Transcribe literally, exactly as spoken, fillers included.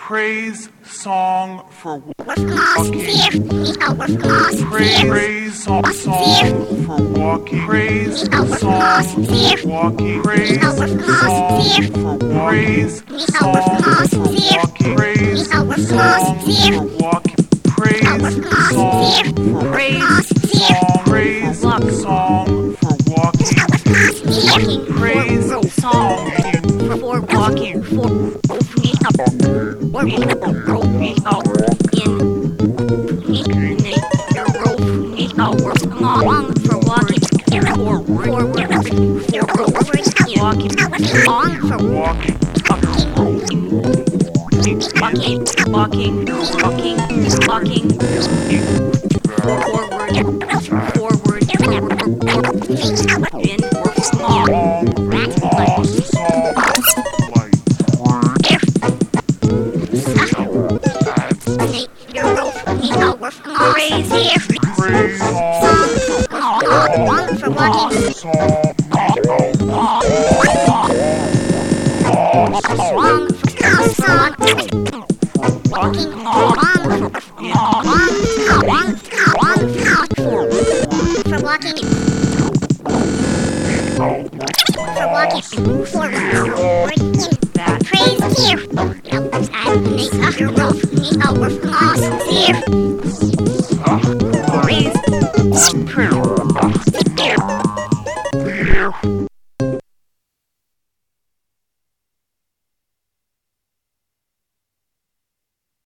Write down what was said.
praise song for walking. Praise, praise song, song for walking. Praise song for walking. Praise song for praise song for walking. Praise song for walking. Praise song for praise, song. Praise song for walking. Praise song for walking, for walking, walking, walking, walking, forward, forward, in, long, crazy, song for walking, song, song, walking, long, long, for walking, for walking, forward, that praise here, and make a rope, make a work, here.